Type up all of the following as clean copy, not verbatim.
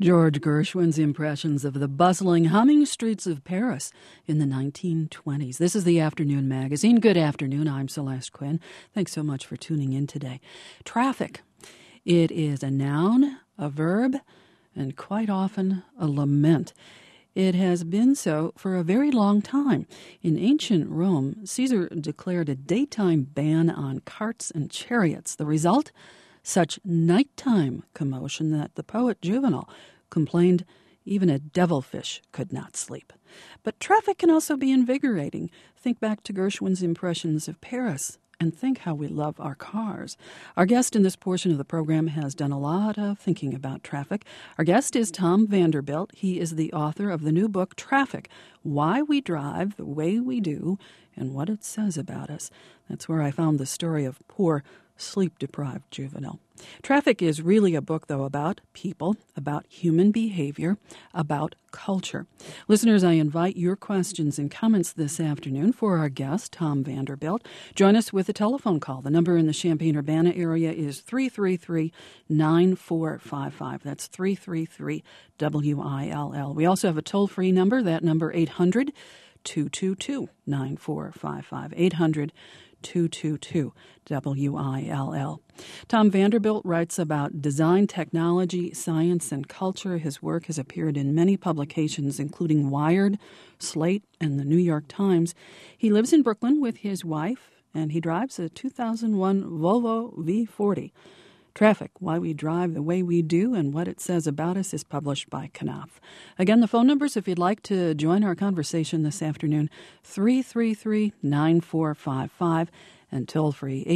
George Gershwin's impressions of the bustling, humming streets of Paris in the 1920s. This is the Afternoon Magazine. Good afternoon. I'm Celeste Quinn. Thanks so much for tuning in today. Traffic. It is a noun, a verb, and quite often a lament. It has been so for a very long time. In ancient Rome, Caesar declared a daytime ban on carts and chariots. The result? Such nighttime commotion that the poet Juvenal complained even a devilfish could not sleep. But traffic can also be invigorating. Think back to Gershwin's impressions of Paris and think how we love our cars. Our guest in this portion of the program has done a lot of thinking about traffic. Our guest is Tom Vanderbilt. He is the author of the new book, Traffic, Why We Drive the Way We Do and What It Says About Us. That's where I found the story of poor sleep-deprived Juvenal. Traffic is really a book, though, about people, about human behavior, about culture. Listeners, I invite your questions and comments this afternoon for our guest, Tom Vanderbilt. Join us with a telephone call. The number in the Champaign-Urbana area is 333-9455. That's 333-WILL. We also have a toll-free number, that number 800-222-9455. 800-222-WILL. Tom Vanderbilt writes about design, technology, science, and culture. His work has appeared in many publications, including Wired, Slate, and the New York Times. He lives in Brooklyn with his wife, and he drives a 2001 Volvo V40. Traffic, Why We Drive the Way We Do and What It Says About Us is published by Knopf. Again, the phone numbers, if you'd like to join our conversation this afternoon, 333-9455 and toll-free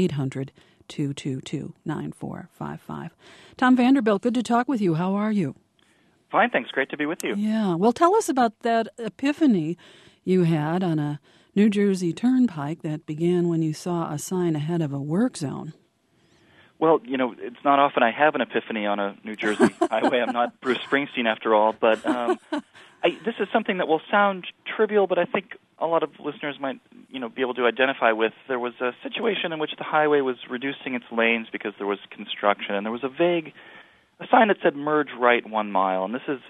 800-222-9455. Tom Vanderbilt, good to talk with you. How are you? Fine, thanks. Great to be with you. Yeah. Well, tell us about that epiphany you had on a New Jersey turnpike that began when you saw a sign ahead of a work zone. Well, it's not often I have an epiphany on a New Jersey highway. I'm not Bruce Springsteen after all, but this is something that will sound trivial, but I think a lot of listeners might, be able to identify with. There was a situation in which the highway was reducing its lanes because there was construction, and there was a sign that said merge right 1 mile, and this is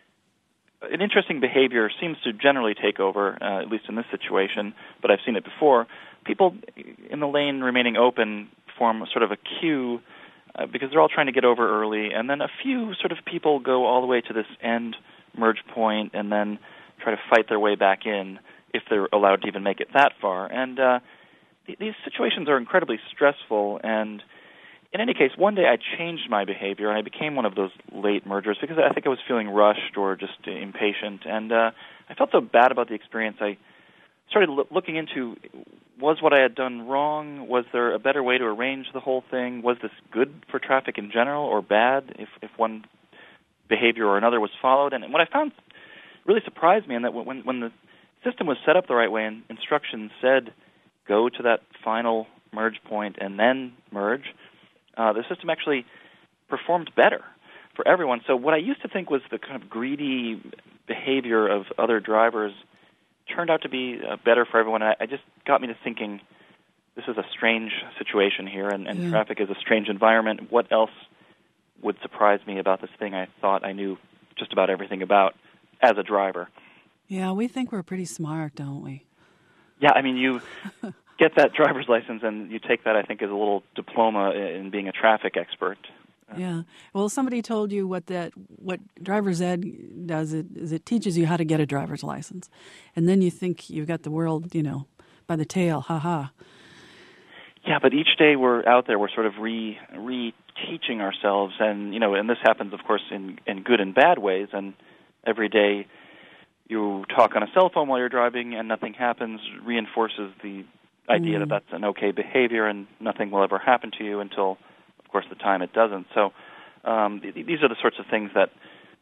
an interesting behavior, seems to generally take over, at least in this situation, but I've seen it before. People in the lane remaining open form sort of a queue because they're all trying to get over early, and then a few sort of people go all the way to this end merge point and then try to fight their way back in if they're allowed to even make it that far. And these situations are incredibly stressful, and in any case, one day I changed my behavior, and I became one of those late mergers because I think I was feeling rushed or just impatient, and I felt so bad about the experience. I started looking into, was what I had done wrong? Was there a better way to arrange the whole thing? Was this good for traffic in general or bad if one behavior or another was followed? And what I found really surprised me in that when the system was set up the right way and instructions said go to that final merge point and then merge, the system actually performed better for everyone. So what I used to think was the kind of greedy behavior of other drivers turned out to be better for everyone. And it just got me to thinking, this is a strange situation here, and traffic is a strange environment. What else would surprise me about this thing I thought I knew just about everything about as a driver? Yeah, we think we're pretty smart, don't we? Yeah, I mean, you get that driver's license, and you take that, I think, as a little diploma in being a traffic expert. Yeah. Well, somebody told you what driver's ed does is it teaches you how to get a driver's license. And then you think you've got the world, by the tail, ha-ha. Yeah, but each day we're out there, we're sort of re-teaching ourselves. And, and this happens, of course, in good and bad ways. And every day you talk on a cell phone while you're driving and nothing happens reinforces the idea that that's an okay behavior and nothing will ever happen to you until, of course, the time it doesn't. So these are the sorts of things that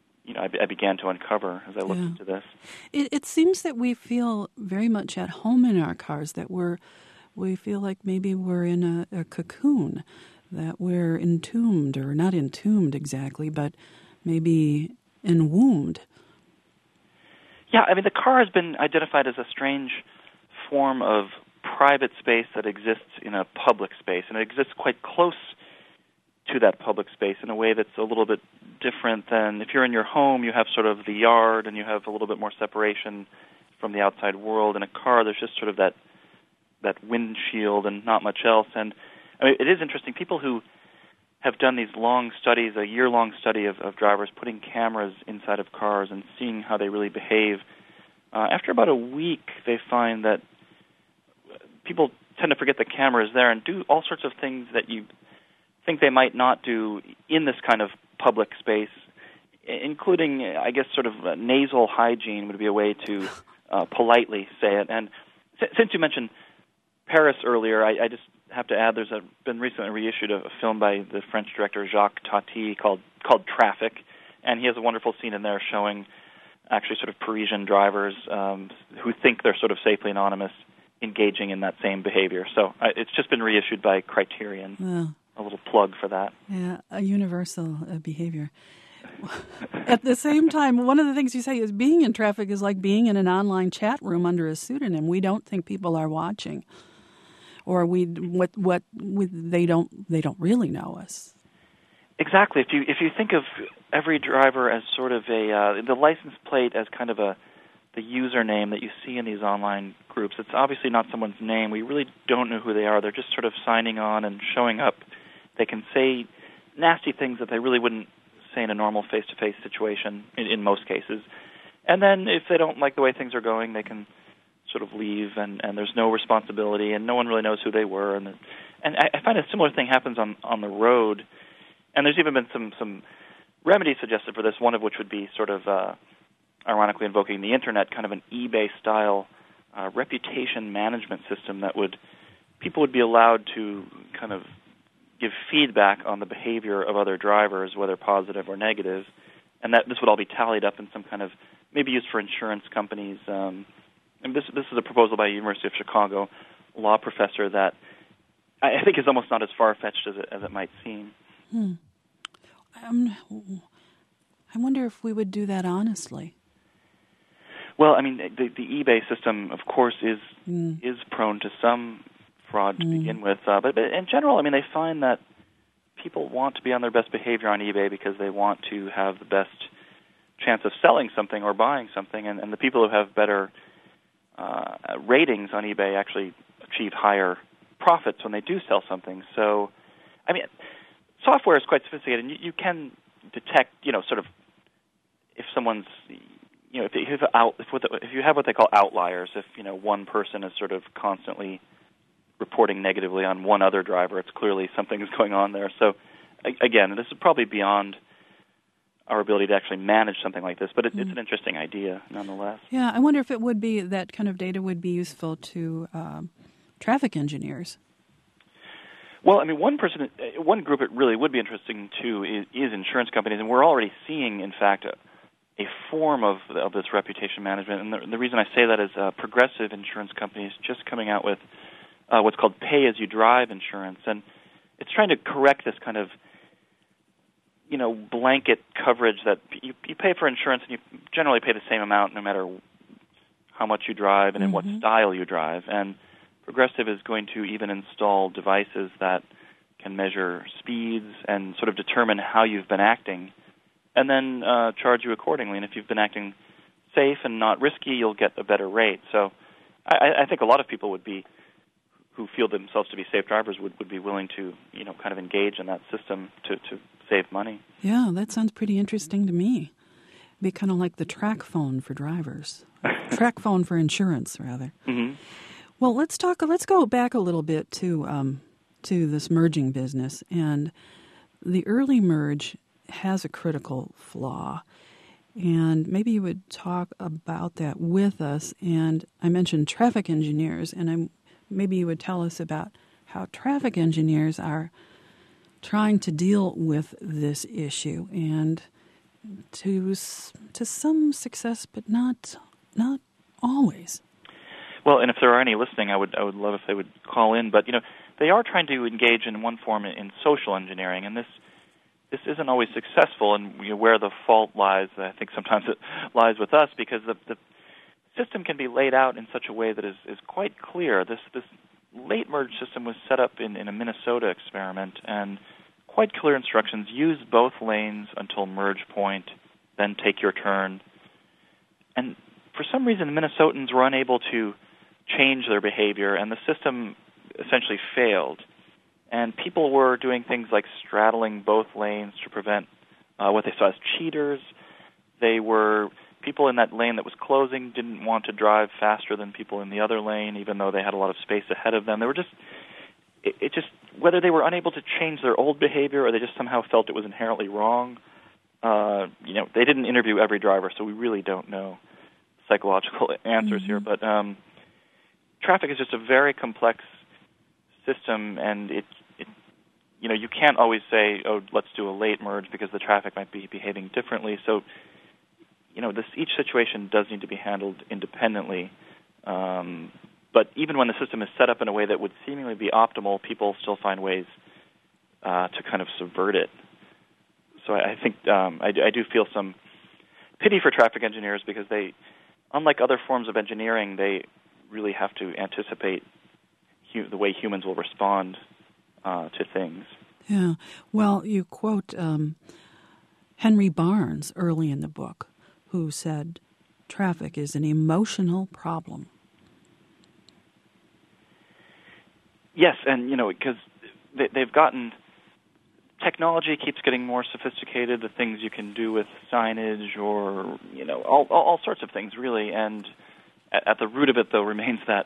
I began to uncover as I looked into this. It seems that we feel very much at home in our cars, that we feel like maybe we're in a cocoon, that we're entombed, or not entombed exactly, but maybe enwombed. Yeah, I mean, the car has been identified as a strange form of private space that exists in a public space, and it exists quite close to that public space in a way that's a little bit different than if you're in your home, you have sort of the yard and you have a little bit more separation from the outside world. In a car, there's just sort of that windshield and not much else. And I mean, it is interesting. People who have done these long studies, a year-long study of drivers putting cameras inside of cars and seeing how they really behave, after about a week, they find that people tend to forget the camera is there and do all sorts of things that you think they might not do in this kind of public space, including, I guess, sort of nasal hygiene would be a way to politely say it. And since you mentioned Paris earlier, I just have to add there's been recently reissued a film by the French director Jacques Tati called Traffic, and he has a wonderful scene in there showing actually sort of Parisian drivers who think they're sort of safely anonymous engaging in that same behavior. So it's just been reissued by Criterion. Well, a little plug for that. Yeah, a universal behavior. At the same time, one of the things you say is being in traffic is like being in an online chat room under a pseudonym. We don't think people are watching, or they don't really know us. Exactly. If you think of every driver as sort of the license plate as kind of the username that you see in these online groups, it's obviously not someone's name. We really don't know who they are. They're just sort of signing on and showing up. They can say nasty things that they really wouldn't say in a normal face-to-face situation in most cases. And then if they don't like the way things are going, they can sort of leave, and there's no responsibility, and no one really knows who they were. And I find a similar thing happens on the road. And there's even been some remedies suggested for this, one of which would be sort of, ironically invoking the Internet, kind of an eBay-style reputation management system that people would be allowed to kind of give feedback on the behavior of other drivers, whether positive or negative, and that this would all be tallied up in some kind of, maybe used for insurance companies. And this is a proposal by the University of Chicago law professor that I think is almost not as far-fetched as it might seem. I wonder if we would do that honestly. Well, I mean, the eBay system, of course, is prone to some fraud to begin with. But in general, I mean, they find that people want to be on their best behavior on eBay because they want to have the best chance of selling something or buying something. And the people who have better ratings on eBay actually achieve higher profits when they do sell something. So, I mean, software is quite sophisticated, and you can detect, sort of if someone's, if you have what they call outliers, if, one person is sort of constantly reporting negatively on one other driver, it's clearly something's going on there. So, again, this is probably beyond our ability to actually manage something like this, but it's an interesting idea nonetheless. Yeah, I wonder if it would be, that kind of data would be useful to traffic engineers. Well, I mean, one group it really would be interesting to is insurance companies, and we're already seeing, in fact, a form of this reputation management. And the reason I say that is Progressive insurance companies just coming out with what's called pay-as-you-drive insurance, and it's trying to correct this kind of blanket coverage that you pay for insurance, and you generally pay the same amount no matter how much you drive and in what style you drive. And Progressive is going to even install devices that can measure speeds and sort of determine how you've been acting, and then charge you accordingly. And if you've been acting safe and not risky, you'll get a better rate. So I think a lot of people who feel themselves to be safe drivers would be willing to, kind of engage in that system to save money. Yeah, that sounds pretty interesting to me. It'd be kind of like the track phone for drivers. Track phone for insurance, rather. Mm-hmm. Well, let's go back a little bit to this merging business. And the early merge has a critical flaw. And maybe you would talk about that with us. And I mentioned traffic engineers, and maybe you would tell us about how traffic engineers are trying to deal with this issue, and to some success, but not always. Well, and if there are any listening, I would love if they would call in. But they are trying to engage in one form in social engineering, and this isn't always successful. And where the fault lies, I think sometimes it lies with us, because the system can be laid out in such a way that is quite clear. This late merge system was set up in a Minnesota experiment, and quite clear instructions. Use both lanes until merge point, then take your turn. And for some reason, the Minnesotans were unable to change their behavior, and the system essentially failed. And people were doing things like straddling both lanes to prevent what they saw as cheaters. People in that lane that was closing didn't want to drive faster than people in the other lane, even though they had a lot of space ahead of them. They were whether they were unable to change their old behavior or they just somehow felt it was inherently wrong. They didn't interview every driver, so we really don't know psychological answers here. But traffic is just a very complex system, and you can't always say, oh, let's do a late merge because the traffic might be behaving differently. So, each situation does need to be handled independently. But even when the system is set up in a way that would seemingly be optimal, people still find ways to kind of subvert it. So I think I do feel some pity for traffic engineers because they, unlike other forms of engineering, they really have to anticipate the way humans will respond to things. Yeah. Well, you quote Henry Barnes early in the book, who said, traffic is an emotional problem. Yes, and, because they've gotten, technology keeps getting more sophisticated, the things you can do with signage or, all sorts of things, really. And at the root of it, though, remains that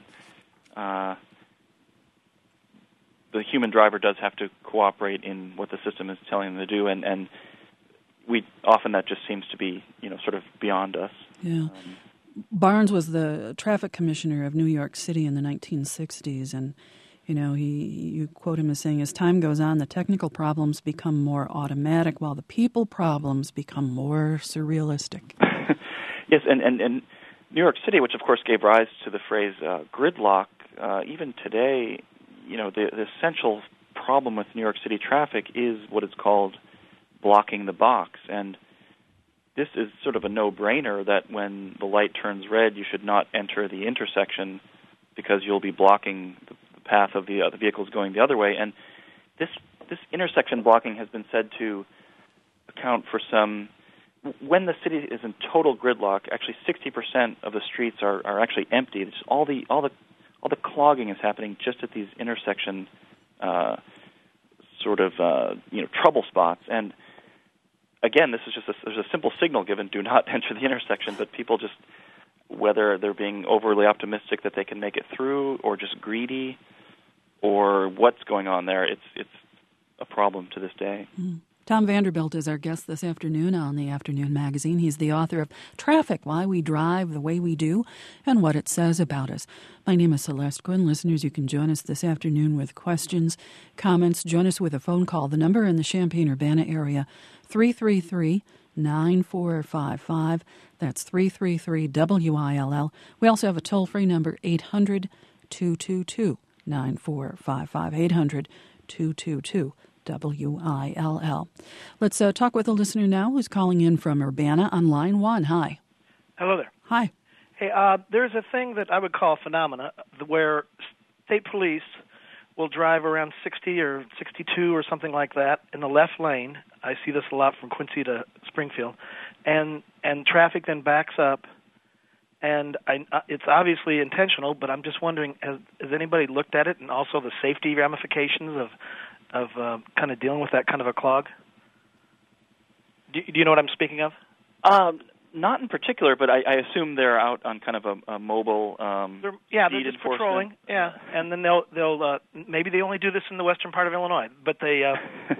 the human driver does have to cooperate in what the system is telling them to do, and often that just seems to be, sort of beyond us. Yeah. Barnes was the traffic commissioner of New York City in the 1960s, and you quote him as saying, as time goes on, the technical problems become more automatic while the people problems become more surrealistic. Yes, and New York City, which of course gave rise to the phrase gridlock, even today, the essential problem with New York City traffic is what is called blocking the box. And this is sort of a no-brainer that when the light turns red, you should not enter the intersection because you'll be blocking the path of the vehicles going the other way. And this intersection blocking has been said to account for when the city is in total gridlock, actually 60% of the streets are actually empty. It's all the clogging is happening just at these intersection trouble spots. And again, this is there's a simple signal given: do not enter the intersection. But people just, whether they're being overly optimistic that they can make it through, or just greedy, or what's going on there, it's a problem to this day. Tom Vanderbilt is our guest this afternoon on the Afternoon Magazine. He's the author of Traffic, Why We Drive the Way We Do, and What It Says About Us. My name is Celeste Quinn. Listeners, you can join us this afternoon with questions, comments. Join us with a phone call. The number in the Champaign-Urbana area, 333-9455. That's 333-WILL. We also have a toll-free number, 800-222-9455, 800-222-WILL. Let's talk with a listener now who's calling in from Urbana on line 1. Hi. Hello there. Hi. Hey, there's a thing that I would call phenomena where state police will drive around 60 or 62 or something like that in the left lane. I see this a lot from Quincy to Springfield. And traffic then backs up. And it's obviously intentional, but I'm just wondering, has anybody looked at it and also the safety ramifications of kind of dealing with that kind of a clog? Do you know what I'm speaking of? Not in particular, but I assume they're out on kind of a mobile they're just patrolling. Yeah, and then they'll maybe they only do this in the western part of Illinois, but they'll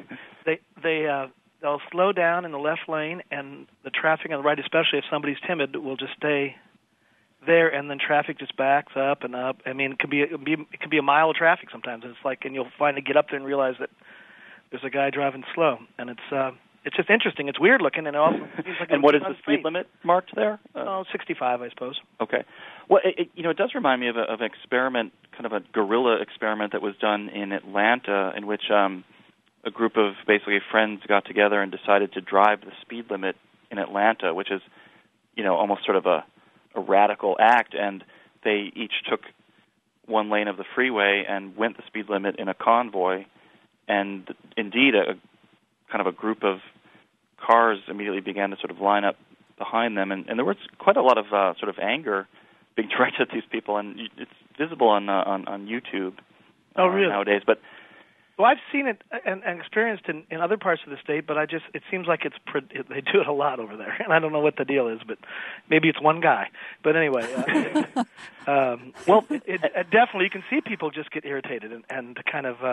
slow down in the left lane, and the traffic on the right, especially if somebody's timid, will just stay there, and then traffic just backs up and up. I mean, it could be a mile of traffic sometimes. And it's like, and you'll finally get up there and realize that there's a guy driving slow, and it's just interesting. It's weird looking, and it also seems like. And what is the speed limit marked there? 65, I suppose. Okay. Well, it does remind me of an experiment, kind of a guerrilla experiment that was done in Atlanta, in which a group of basically friends got together and decided to drive the speed limit in Atlanta, which is, almost sort of a radical act, and they each took one lane of the freeway and went the speed limit in a convoy, and indeed kind of a group of cars immediately began to sort of line up behind them, and there was quite a lot of sort of anger being directed at these people, and it's visible on YouTube nowadays. But well, I've seen it and experienced in other parts of the state, but it seems like they do it a lot over there, and I don't know what the deal is, but maybe it's one guy. But anyway, definitely you can see people just get irritated and kind of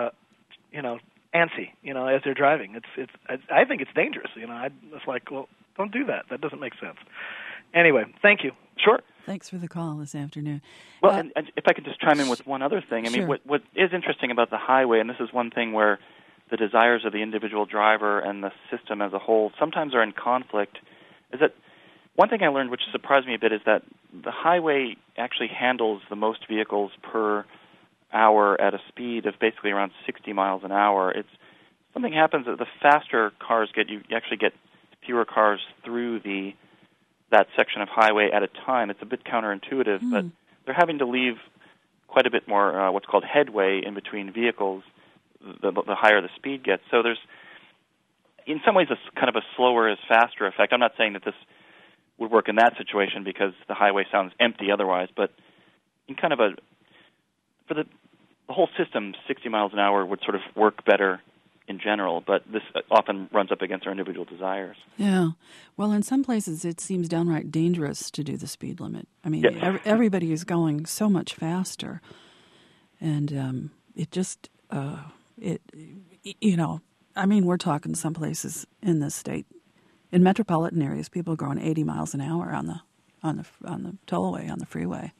antsy, as they're driving. I think it's dangerous. It's like, well, don't do that. That doesn't make sense. Anyway, thank you. Sure. Thanks for the call this afternoon. Well, and if I could just chime in with one other thing. I mean, sure. what is interesting about the highway, and this is one thing where the desires of the individual driver and the system as a whole sometimes are in conflict, is that one thing I learned which surprised me a bit is that the highway actually handles the most vehicles per hour at a speed of basically around 60 miles an hour. Something happens that the faster cars get, you actually get fewer cars through that section of highway at a time. It's a bit counterintuitive, but they're having to leave quite a bit more what's called headway in between vehicles the higher the speed gets. So there's, in some ways, a kind of a slower is faster effect. I'm not saying that this would work in that situation because the highway sounds empty otherwise, but in kind of for the whole system, 60 miles an hour would sort of work better in general, but this often runs up against our individual desires. Yeah. Well, in some places it seems downright dangerous to do the speed limit. I mean, yes. Everybody is going so much faster. And it just, we're talking some places in this state, in metropolitan areas, people are going 80 miles an hour on the tollway, on the freeway.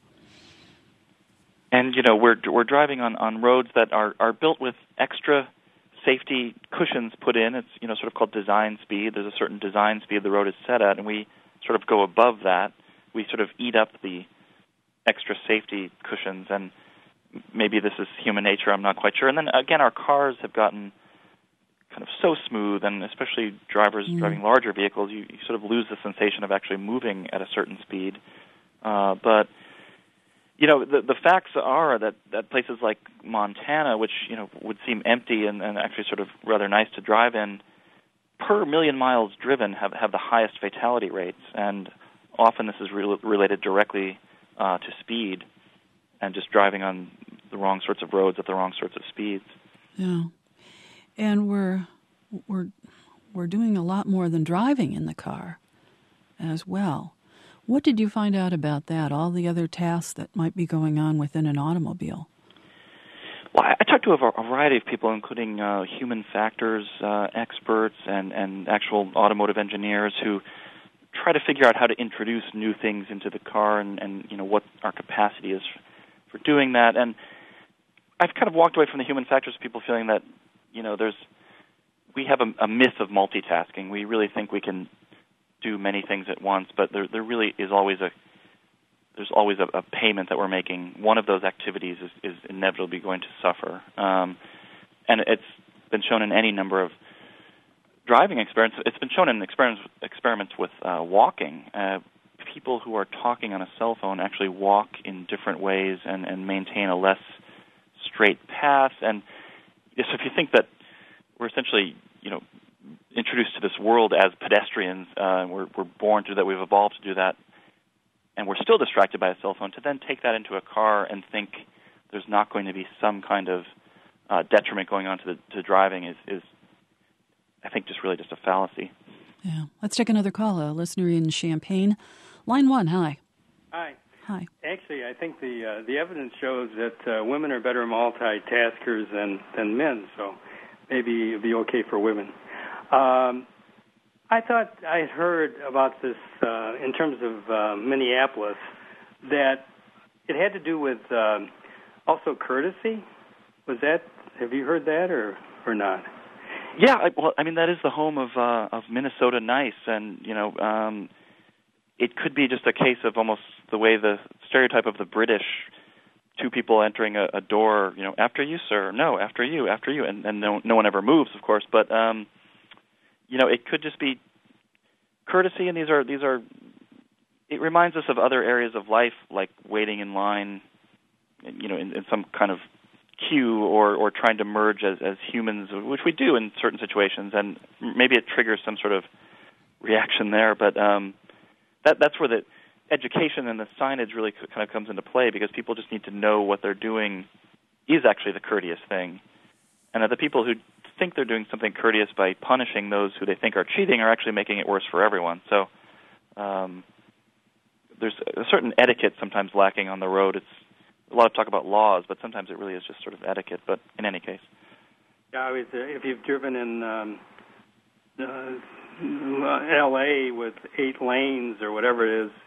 And, we're driving on roads that are built with extra safety cushions put in. It's, sort of called design speed. There's a certain design speed the road is set at, and we sort of go above that. We sort of eat up the extra safety cushions, and maybe this is human nature, I'm not quite sure. And then, again, our cars have gotten kind of so smooth, and especially drivers driving larger vehicles, you sort of lose the sensation of actually moving at a certain speed. But the facts are that places like Montana, which, would seem empty and actually sort of rather nice to drive in, per million miles driven have the highest fatality rates. And often this is related directly to speed and just driving on the wrong sorts of roads at the wrong sorts of speeds. Yeah. And we're doing a lot more than driving in the car as well. What did you find out about that, all the other tasks that might be going on within an automobile? Well, I talked to a variety of people, including human factors experts and actual automotive engineers who try to figure out how to introduce new things into the car and what our capacity is for doing that. And I've kind of walked away from the human factors, people feeling that, we have a myth of multitasking. We really think we can do many things at once, but there really is always a payment that we're making. One of those activities is inevitably going to suffer. And it's been shown in any number of driving experiments. It's been shown in experiments with walking. People who are talking on a cell phone actually walk in different ways and maintain a less straight path. And so if you think that we're essentially, introduced to this world as pedestrians, we're born to that, we've evolved to do that, and we're still distracted by a cell phone, to then take that into a car and think there's not going to be some kind of detriment going on to driving is, I think, just a fallacy. Yeah. Let's take another call. A listener in Champaign. Line 1, hi. Hi. Hi. Actually, I think the evidence shows that women are better multitaskers than men, so maybe it'd be okay for women. I thought I had heard about this in terms of Minneapolis, that it had to do with also courtesy. Have you heard that or not? Yeah, that is the home of Minnesota Nice, and it could be just a case of almost the way the stereotype of the British, two people entering a door, after you, sir, no, after you, and no one ever moves, of course, but it could just be courtesy, and these are. It reminds us of other areas of life, like waiting in line, in some kind of cue or trying to merge as humans, which we do in certain situations, and maybe it triggers some sort of reaction there. But that's where the education and the signage really kind of comes into play, because people just need to know what they're doing is actually the courteous thing, and that the people who think they're doing something courteous by punishing those who they think are cheating are actually making it worse for everyone. So there's a certain etiquette sometimes lacking on the road. It's a lot of talk about laws, but sometimes it really is just sort of etiquette. But in any case, yeah, if you've driven in L.A. with 8 lanes or whatever it is,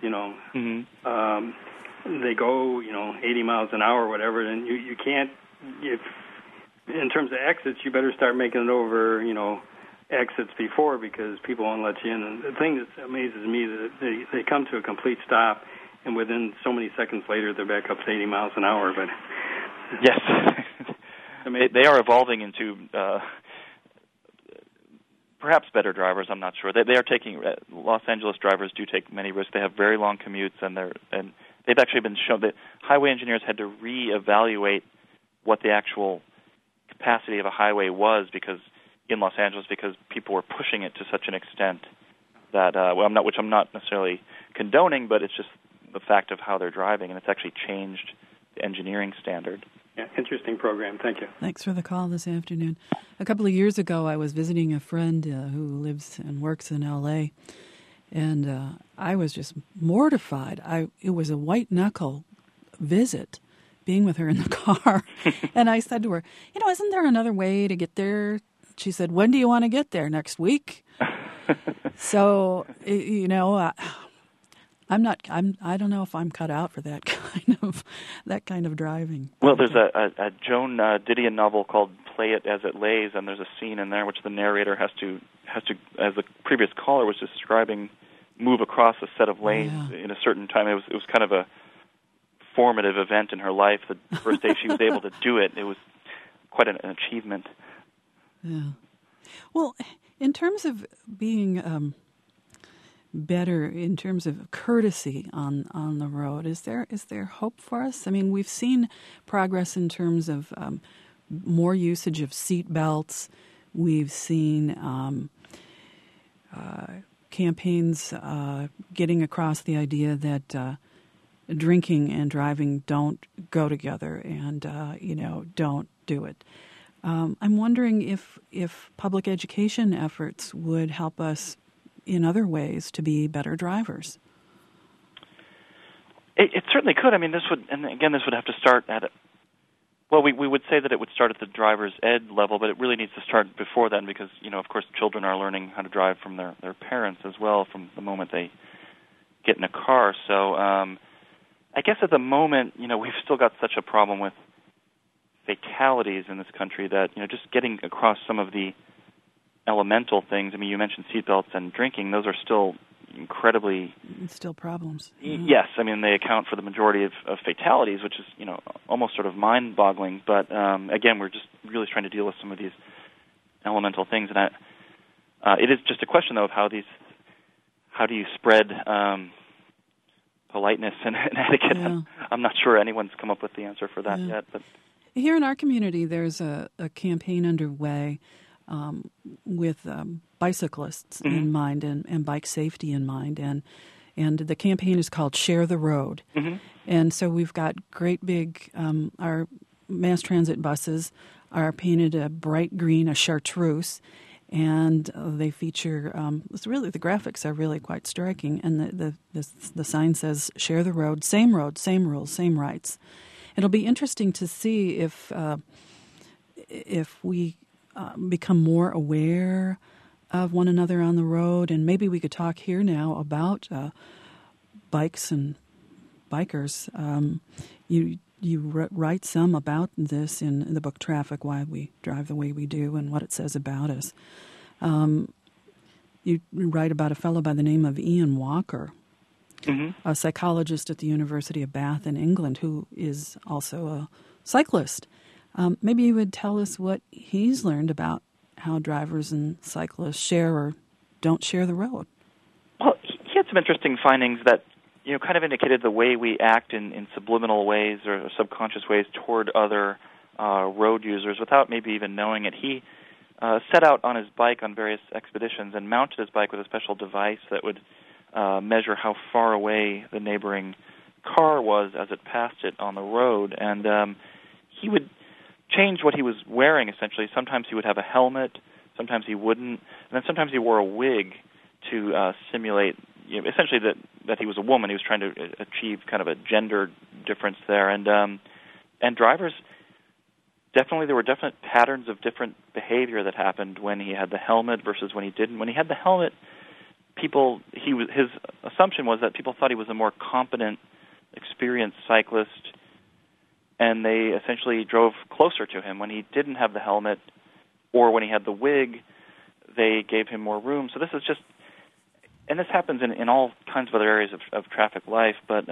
they go 80 miles an hour or whatever, and you can't. If in terms of exits, you better start making it over exits before, because people won't let you in. And the thing that amazes me is that they come to a complete stop, and within so many seconds later, they're back up to 80 miles an hour. But yes, they are evolving into perhaps better drivers. I'm not sure. They are taking. Los Angeles drivers do take many risks. They have very long commutes, and they've actually been shown that highway engineers had to reevaluate what the actual capacity of a highway was in Los Angeles, because people were pushing it to such an extent that which I'm not necessarily condoning, but it's just the fact of how they're driving, and it's actually changed the engineering standard. Yeah, interesting program. Thank you. Thanks for the call this afternoon. A couple of years ago, I was visiting a friend who lives and works in L.A., and I was just mortified. It was a white-knuckle visit, being with her in the car. And I said to her, isn't there another way to get there? She said, when do you want to get there? Next week? So, I don't know if I'm cut out for that kind of driving. Well, there's a Joan Didion novel called Play It As It Lays, and there's a scene in there which the narrator has to, as the previous caller was describing, move across a set of lanes in a certain time. It was kind of a formative event in her life. The first day she was able to do it, it was quite an achievement. Yeah. Well, in terms of being better, in terms of courtesy on the road, is there hope for us? I mean, we've seen progress in terms of more usage of seat belts. We've seen campaigns getting across the idea that drinking and driving don't go together, and don't do it. I'm wondering if public education efforts would help us in other ways to be better drivers. It certainly could. I mean, this would have to start at we would say that it would start at the driver's ed level, but it really needs to start before then, because, of course, children are learning how to drive from their parents as well from the moment they get in a car. So I guess at the moment, we've still got such a problem with fatalities in this country that, just getting across some of the elemental things. I mean, you mentioned seatbelts and drinking; those are still incredibly still problems. Yes, I mean they account for the majority of fatalities, which is almost sort of mind-boggling. But again, we're just really trying to deal with some of these elemental things, and it is just a question though of how do you spread politeness and etiquette. Yeah. I'm not sure anyone's come up with the answer for that yet, but. Here in our community, there's a campaign underway with bicyclists in mind and bike safety in mind, and the campaign is called Share the Road. Mm-hmm. And so we've got great big our mass transit buses are painted a bright green, a chartreuse, and they feature. It's really the graphics are really quite striking, and the sign says "Share the road, same rules, same rights." It'll be interesting to see if we become more aware of one another on the road, and maybe we could talk here now about bikes and bikers. You write some about this in the book Traffic, Why We Drive the Way We Do, and what it says about us. You write about a fellow by the name of Ian Walker, a psychologist at the University of Bath in England, who is also a cyclist. Maybe you would tell us what he's learned about how drivers and cyclists share or don't share the road. Well, he had some interesting findings that kind of indicated the way we act in subliminal ways or subconscious ways toward other road users without maybe even knowing it. He set out on his bike on various expeditions and mounted his bike with a special device that would measure how far away the neighboring car was as it passed it on the road. And he would change what he was wearing, essentially. Sometimes he would have a helmet, sometimes he wouldn't, and then sometimes he wore a wig to simulate, essentially that he was a woman. He was trying to achieve kind of a gender difference there. And drivers, definitely there were definite patterns of different behavior that happened when he had the helmet versus when he didn't. When he had the helmet, his assumption was that people thought he was a more competent, experienced cyclist, and they essentially drove closer to him. When he didn't have the helmet or when he had the wig, they gave him more room. So this is just, and this happens in all kinds of other areas of traffic life, but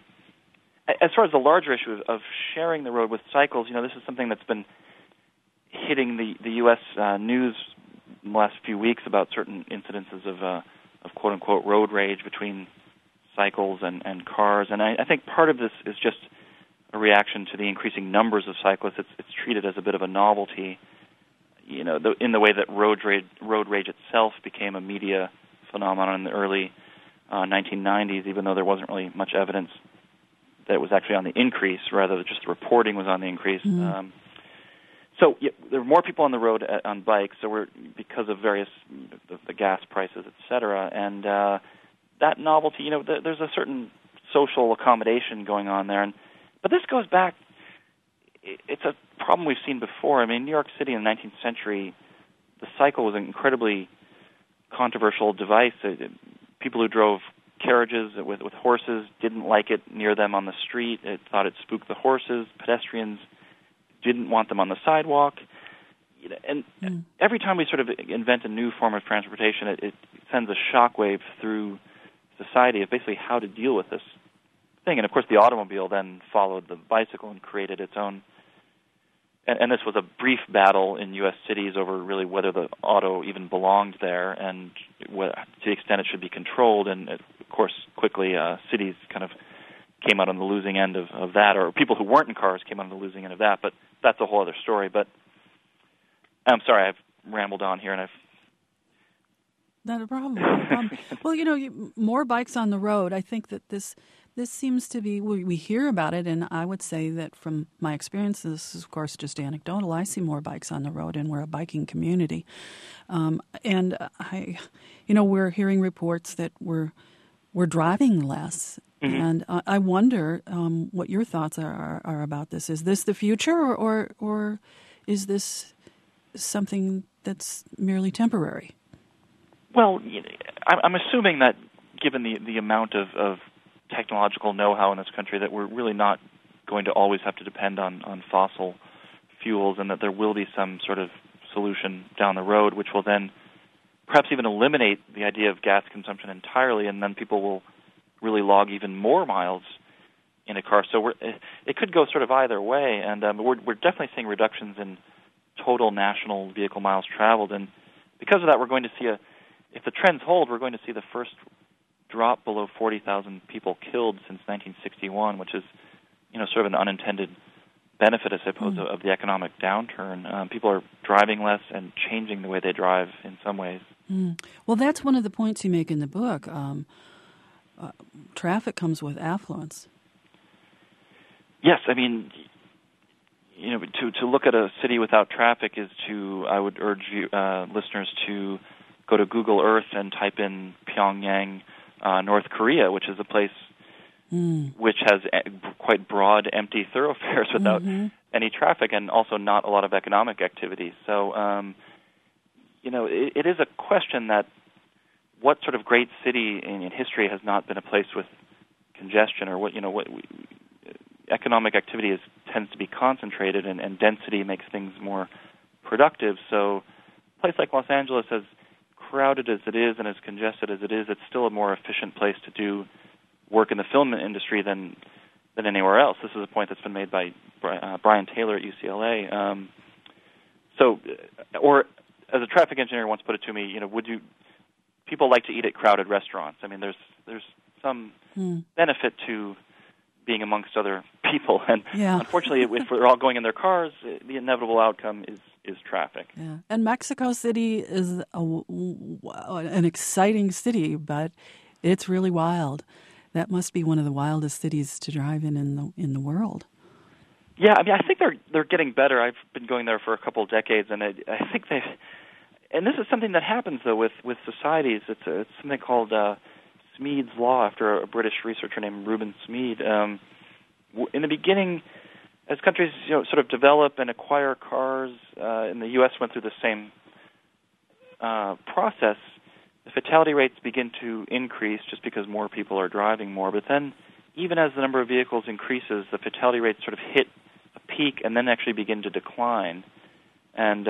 as far as the larger issue of sharing the road with cycles, this is something that's been hitting the U.S. News in the last few weeks about certain incidences of quote-unquote road rage between cycles and cars. And I think part of this is just a reaction to the increasing numbers of cyclists. It's treated as a bit of a novelty, in the way that road rage itself became a media phenomenon in the early 1990s, even though there wasn't really much evidence that it was actually on the increase, rather just the reporting was on the increase. Mm-hmm. So there are more people on the road on bikes, because of various the gas prices, et cetera, and that novelty. There's a certain social accommodation going on there, but this goes back. It's a problem we've seen before. I mean, New York City in the 19th century, the cycle was an incredibly controversial device. People who drove carriages with horses didn't like it near them on the street. It thought it spooked the horses. Pedestrians didn't want them on the sidewalk. And every time we sort of invent a new form of transportation, it sends a shockwave through society of basically how to deal with this thing. And, of course, the automobile then followed the bicycle and created its own. And this was a brief battle in U.S. cities over really whether the auto even belonged there and to the extent it should be controlled. And, of course, quickly cities kind of came out on the losing end of that, or people who weren't in cars came out on the losing end of that. But that's a whole other story. But I'm sorry, I've rambled on here, and I've... Not a problem. Not a problem. Well, more bikes on the road. I think that this seems to be, we hear about it, and I would say that from my experience, this is, of course, just anecdotal. I see more bikes on the road, and we're a biking community. And we're hearing reports that we're driving less. Mm-hmm. And I wonder what your thoughts are about this. Is this the future, or is this something that's merely temporary? Well, I'm assuming that given the amount of technological know-how in this country, that we're really not going to always have to depend on fossil fuels, and that there will be some sort of solution down the road which will then perhaps even eliminate the idea of gas consumption entirely, and then people will really log even more miles in a car. So it could go sort of either way, and we're definitely seeing reductions in total national vehicle miles traveled, and because of that, we're going to see if the trends hold, we're going to see the first drop below 40,000 people killed since 1961, which is, sort of an unintended benefit, I suppose, of the economic downturn. People are driving less and changing the way they drive in some ways. Well, that's one of the points you make in the book. Traffic comes with affluence. Yes, I mean, to look at a city without traffic is I would urge you, listeners to go to Google Earth and type in Pyongyang, North Korea, which is a place which has quite broad, empty thoroughfares without any traffic and also not a lot of economic activity. So, it is a question that what sort of great city in history has not been a place with congestion, or what economic activity tends to be concentrated, and density makes things more productive. So a place like Los Angeles, as crowded as it is and as congested as it is, it's still a more efficient place to do work in the film industry than anywhere else. This is a point that's been made by Brian Taylor at UCLA. Or as a traffic engineer once put it to me, people like to eat at crowded restaurants. I mean, there's some benefit to being amongst other people. And unfortunately, if we're all going in their cars, the inevitable outcome is traffic. Yeah. And Mexico City is an exciting city, but it's really wild. That must be one of the wildest cities to drive in the world. Yeah, I mean, I think they're getting better. I've been going there for a couple of decades, and I think they've. And this is something that happens though with societies. It's something called Smeed's Law, after a British researcher named Reuben Smeed. In the beginning, as countries sort of develop and acquire cars, and the U.S. went through the same process, the fatality rates begin to increase just because more people are driving more. But then, even as the number of vehicles increases, the fatality rates sort of hit a peak and then actually begin to decline. And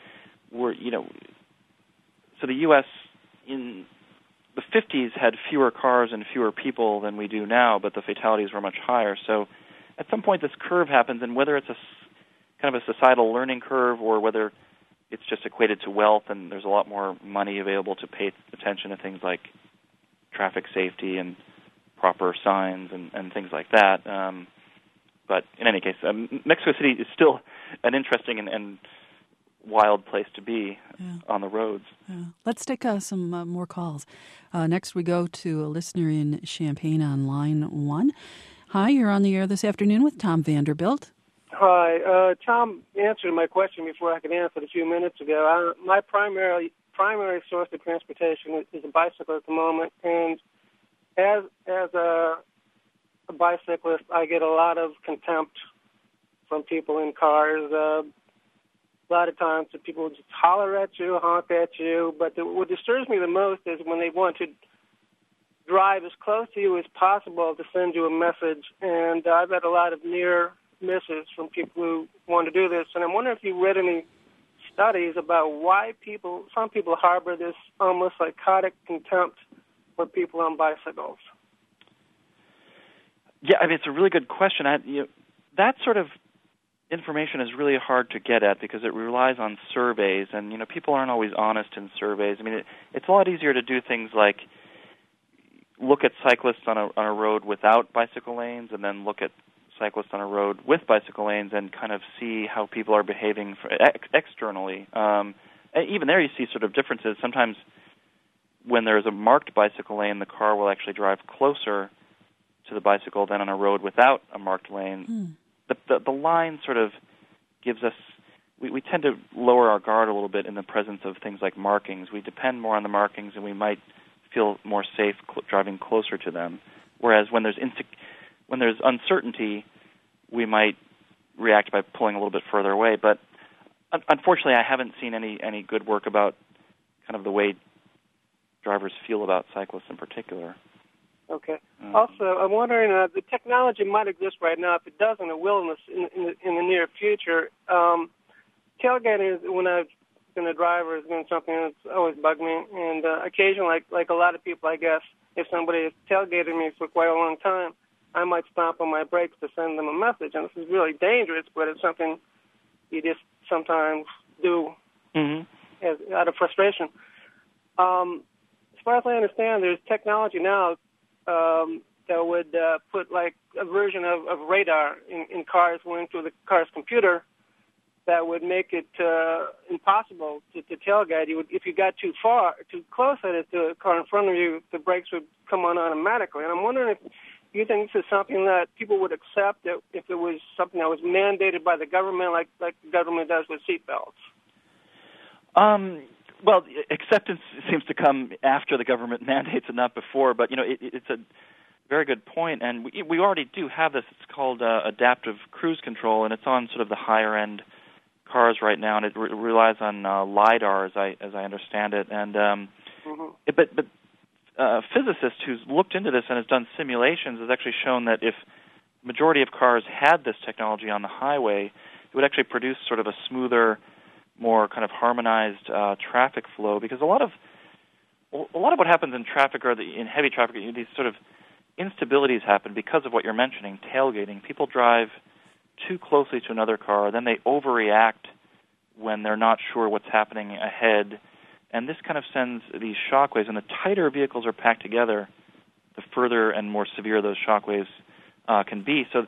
so the U.S. in the 50s had fewer cars and fewer people than we do now, but the fatalities were much higher. So at some point this curve happens, and whether it's a kind of a societal learning curve or whether it's just equated to wealth and there's a lot more money available to pay attention to things like traffic safety and proper signs and things like that. But in any case, Mexico City is still an interesting and wild place to be on the roads. Yeah. Let's take some more calls. Next we go to a listener in Champaign on line 1. Hi, you're on the air this afternoon with Tom Vanderbilt. Hi. Tom answered my question before I could answer it a few minutes ago. My primary source of transportation is a bicycle at the moment, and as a bicyclist, I get a lot of contempt from people in cars. A lot of times people just holler at you, honk at you, but what disturbs me the most is when they want to drive as close to you as possible to send you a message, and I've had a lot of near misses from people who want to do this, and I'm wondering if you read any studies about why some people harbor this almost psychotic contempt for people on bicycles. Yeah, I mean, it's a really good question. That sort of information is really hard to get at because it relies on surveys, and people aren't always honest in surveys. I mean, it's a lot easier to do things like look at cyclists on a road without bicycle lanes, and then look at cyclists on a road with bicycle lanes, and kind of see how people are behaving externally. And even there, you see sort of differences. Sometimes, when there's a marked bicycle lane, the car will actually drive closer to the bicycle than on a road without a marked lane. The line sort of gives us, we tend to lower our guard a little bit in the presence of things like markings. We depend more on the markings, and we might feel more safe driving closer to them. Whereas when there's uncertainty, we might react by pulling a little bit further away. But unfortunately, I haven't seen any good work about kind of the way drivers feel about cyclists in particular. Okay. Also, I'm wondering, the technology might exist right now. If it doesn't, it will in the near future. Tailgating is, when I've been a driver, has been something that's always bugged me. And occasionally, like a lot of people, I guess, if somebody has tailgated me for quite a long time, I might stomp on my brakes to send them a message. And this is really dangerous, but it's something you just sometimes do out of frustration. As far as I understand, there's technology now that would put like a version of radar in cars going through the car's computer that would make it impossible to tailgate you. If you got too close at it to a car in front of you, the brakes would come on automatically. And I'm wondering if you think this is something that people would accept if it was something that was mandated by the government, like the government does with seatbelts. Well, acceptance seems to come after the government mandates it, not before. But it's a very good point, and we already do have this. It's called adaptive cruise control, and it's on sort of the higher end cars right now, and it relies on LiDAR, as I understand it. And but a physicist who's looked into this and has done simulations has actually shown that if the majority of cars had this technology on the highway, it would actually produce sort of a smoother, more kind of harmonized traffic flow, because a lot of what happens in traffic or in heavy traffic, these sort of instabilities happen because of what you're mentioning, tailgating. People drive too closely to another car, then they overreact when they're not sure what's happening ahead, and this kind of sends these shock waves. And the tighter vehicles are packed together, the further and more severe those shock waves can be. So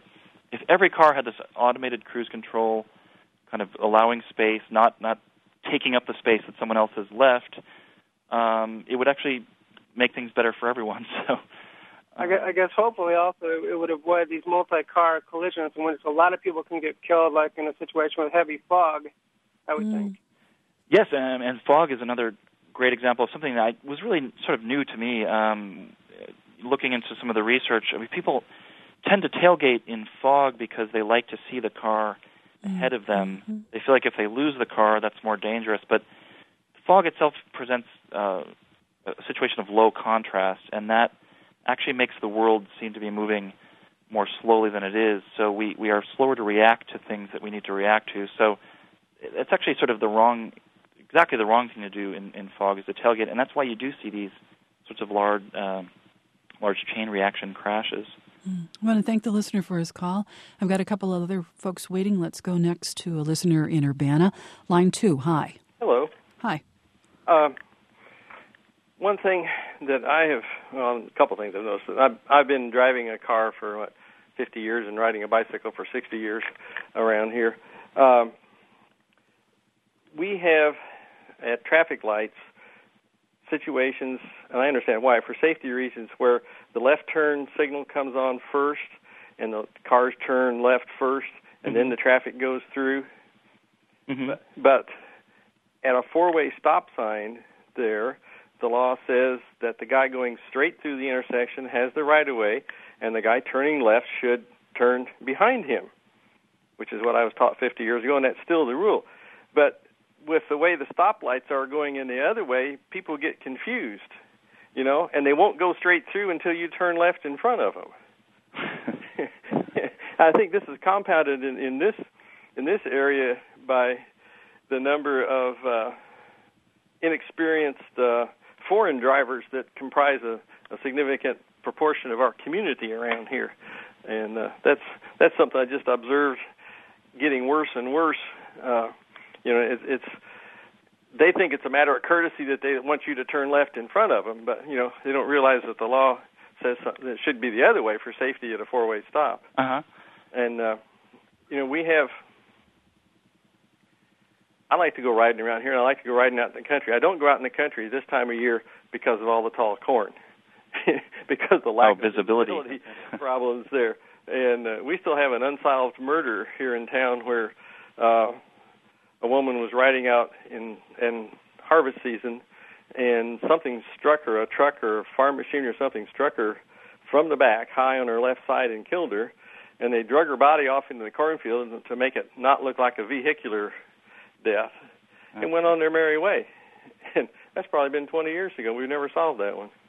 if every car had this automated cruise control, kind of allowing space, not taking up the space that someone else has left, it would actually make things better for everyone. So, I guess hopefully also it would avoid these multi-car collisions in which a lot of people can get killed, like in a situation with heavy fog, I would think. Yes, and fog is another great example of something that was really sort of new to me. Looking into some of the research, I mean, people tend to tailgate in fog because they like to see the car ahead of them. Mm-hmm. They feel like if they lose the car, that's more dangerous. But fog itself presents a situation of low contrast, and that actually makes the world seem to be moving more slowly than it is. So we are slower to react to things that we need to react to. So it's actually sort of exactly the wrong thing to do in fog is to tailgate, and that's why you do see these sorts of large chain reaction crashes. I want to thank the listener for his call. I've got a couple of other folks waiting. Let's go next to a listener in Urbana. Line 2, hi. Hello. Hi. One thing that I have, well, a couple things I've noticed. I've been driving a car for, 50 years and riding a bicycle for 60 years around here. We have, at traffic lights, situations, and I understand why, for safety reasons, where the left turn signal comes on first and the cars turn left first, and then the traffic goes through. Mm-hmm. But at a four-way stop sign there, the law says that the guy going straight through the intersection has the right-of-way, and the guy turning left should turn behind him, which is what I was taught 50 years ago, and that's still the rule. But with the way the stoplights are going in the other way, people get confused, and they won't go straight through until you turn left in front of them. I think this is compounded in this area by the number of inexperienced foreign drivers that comprise a significant proportion of our community around here, and that's something I just observed getting worse and worse. They think it's a matter of courtesy that they want you to turn left in front of them, but they don't realize that the law says that it should be the other way for safety at a four-way stop. Uh-huh. And we have. I like to go riding around here, and I like to go riding out in the country. I don't go out in the country this time of year because of all the tall corn, because of the lack of visibility problems there. And we still have an unsolved murder here in town where a woman was riding out in harvest season, and something struck her, a truck or a farm machine or something struck her from the back, high on her left side, and killed her. And they drug her body off into the cornfield to make it not look like a vehicular death, and went on their merry way. And that's probably been 20 years ago. We've never solved that one.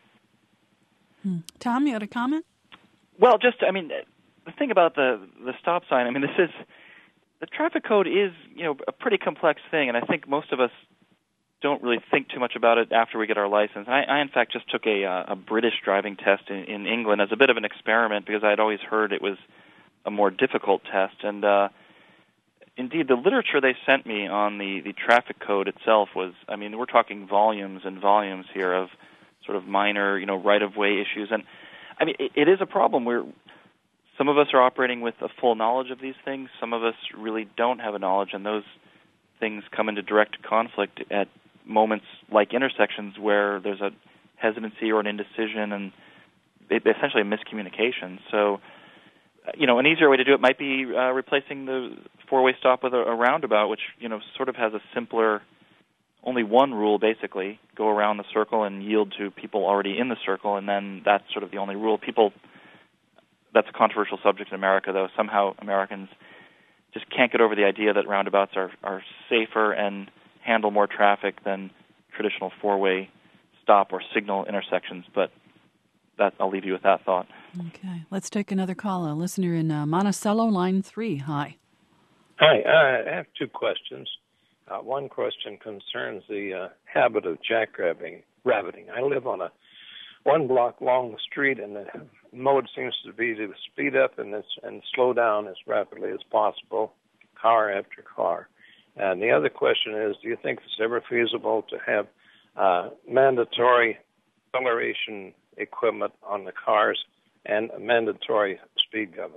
Tom, you had a comment? Well, the thing about the stop sign, the traffic code is, a pretty complex thing, and I think most of us don't really think too much about it after we get our license. I in fact, just took a British driving test in England as a bit of an experiment because I had always heard it was a more difficult test, and indeed, the literature they sent me on the traffic code itself was, we're talking volumes and volumes here of sort of minor, right-of-way issues. And, it is a problem where some of us are operating with a full knowledge of these things. Some of us really don't have a knowledge, and those things come into direct conflict at moments like intersections where there's a hesitancy or an indecision and essentially a miscommunication. So, an easier way to do it might be replacing the four-way stop with a roundabout, which, sort of has a simpler, only one rule, basically, go around the circle and yield to people already in the circle, and then that's sort of the only rule. That's a controversial subject in America, though. Somehow Americans just can't get over the idea that roundabouts are safer and handle more traffic than traditional four-way stop or signal intersections, but I'll leave you with that thought. Okay. Let's take another call. A listener in Monticello, line 3. Hi. Hi. I have two questions. One question concerns the habit of jackrabbiting. I live on a one-block-long street, and the mode seems to be to speed up and slow down as rapidly as possible, car after car. And the other question is, do you think it's ever feasible to have mandatory acceleration equipment on the cars and mandatory speed governors?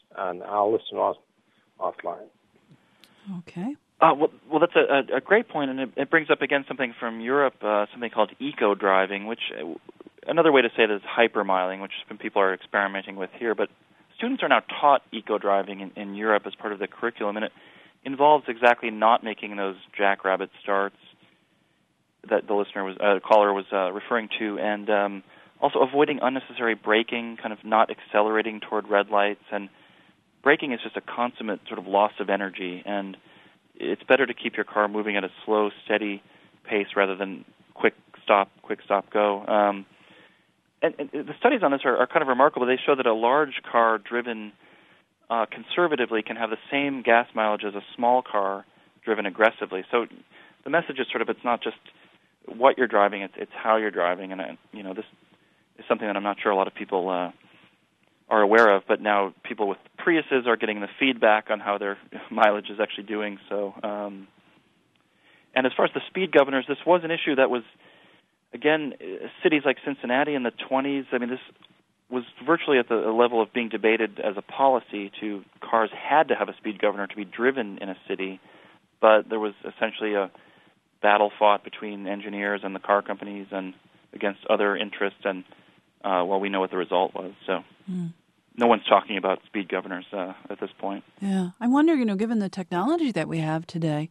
and I'll listen offline. Okay. Well, that's a great point, and it brings up again something from Europe, something called eco-driving, which another way to say it is hypermiling, which some people are experimenting with here. But students are now taught eco-driving in Europe as part of the curriculum, and it involves exactly not making those jackrabbit starts that the caller was referring to, and also avoiding unnecessary braking, kind of not accelerating toward red lights, and braking is just a consummate sort of loss of energy, and it's better to keep your car moving at a slow, steady pace rather than quick stop, go. And the studies on this are kind of remarkable. They show that a large car driven conservatively can have the same gas mileage as a small car driven aggressively. So the message is sort of, it's not just what you're driving, it's how you're driving. And this is something that I'm not sure a lot of people are aware of, but now people with Priuses are getting the feedback on how their mileage is actually doing. So, and as far as the speed governors, this was an issue that was, again, cities like Cincinnati in the 1920s, I mean, this was virtually at the level of being debated as a policy to cars had to have a speed governor to be driven in a city, but there was essentially a battle fought between engineers and the car companies and against other interests, and well, we know what the result was. So no one's talking about speed governors at this point. Yeah. I wonder, given the technology that we have today,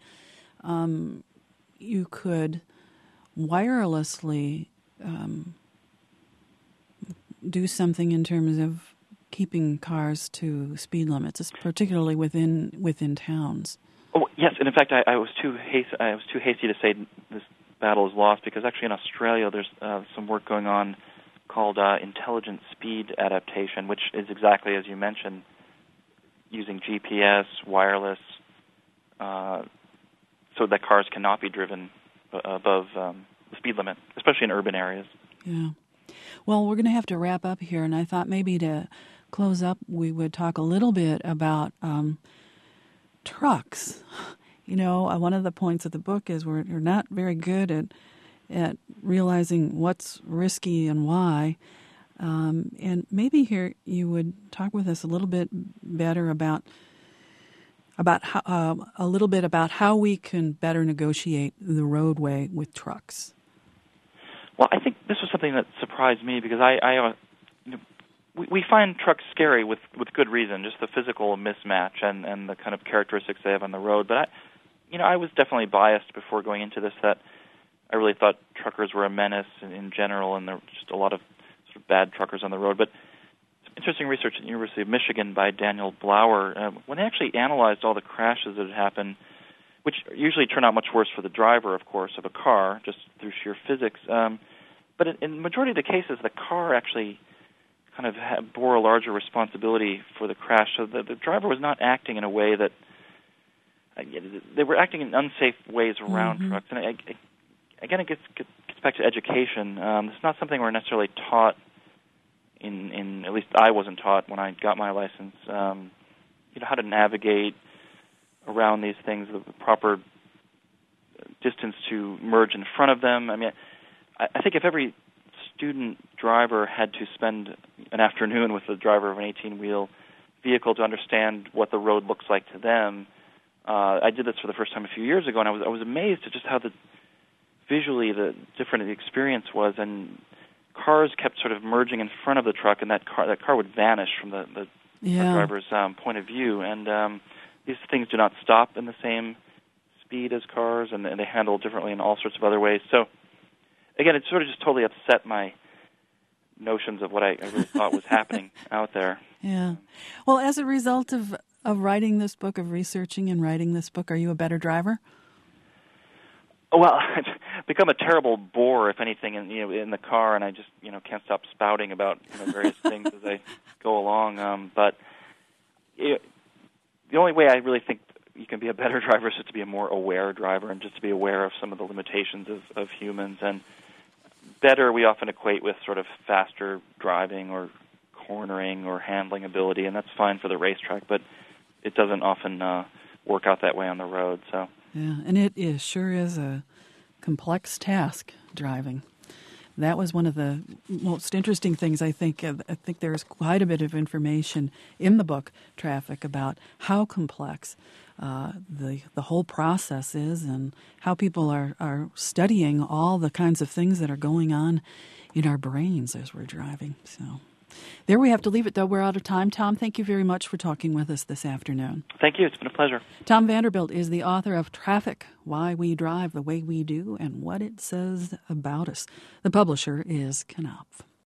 you could wirelessly do something in terms of keeping cars to speed limits, particularly within towns. Oh yes, and in fact, I was too hasty to say this battle is lost, because actually in Australia there's some work going on called intelligent speed adaptation, which is exactly as you mentioned, using GPS, wireless, so that cars cannot be driven above the speed limit, especially in urban areas. Yeah. Well, we're going to have to wrap up here, and I thought maybe to close up we would talk a little bit about trucks. One of the points of the book is we're not very good at realizing what's risky and why. And maybe here you would talk with us a little bit better about how we can better negotiate the roadway with trucks. Well, I think this was something that surprised me, because we find trucks scary with good reason, just the physical mismatch and the kind of characteristics they have on the road. But I was definitely biased before going into this, that I really thought truckers were a menace in general, and there were just a lot of sort of bad truckers on the road. But some interesting research at the University of Michigan by Daniel Blauer, when they actually analyzed all the crashes that had happened, which usually turn out much worse for the driver, of course, of a car, just through sheer physics. But in the majority of the cases, the car actually kind of bore a larger responsibility for the crash. So the driver was not acting in a way that they were acting in unsafe ways around trucks. And again, it gets back to education. It's not something we're necessarily taught in at least I wasn't taught when I got my license. How to navigate around these things, the proper distance to merge in front of them. I mean, I think if every student driver had to spend an afternoon with the driver of an 18-wheel vehicle to understand what the road looks like to them, I did this for the first time a few years ago, and I was amazed at just how visually the different the experience was, and cars kept sort of merging in front of the truck, and that car would vanish from the driver's point of view, and these things do not stop in the same speed as cars, and they handle differently in all sorts of other ways. So, again, it sort of just totally upset my notions of what I really thought was happening out there. Yeah. Well, as a result of writing this book, of researching and writing this book, are you a better driver? Well, I've become a terrible bore, if anything, in the car, and I just can't stop spouting about various things as I go along. But the only way I really think you can be a better driver is just to be a more aware driver, and just to be aware of some of the limitations of humans. And better we often equate with sort of faster driving or cornering or handling ability, and that's fine for the racetrack, but it doesn't often work out that way on the road. So yeah, and it sure is a complex task, driving. That was one of the most interesting things, I think. I think there's quite a bit of information in the book, Traffic, about how complex the whole process is and how people are studying all the kinds of things that are going on in our brains as we're driving. So there we have to leave it, though. We're out of time. Tom, thank you very much for talking with us this afternoon. Thank you. It's been a pleasure. Tom Vanderbilt is the author of Traffic, Why We Drive the Way We Do and What It Says About Us. The publisher is Knopf.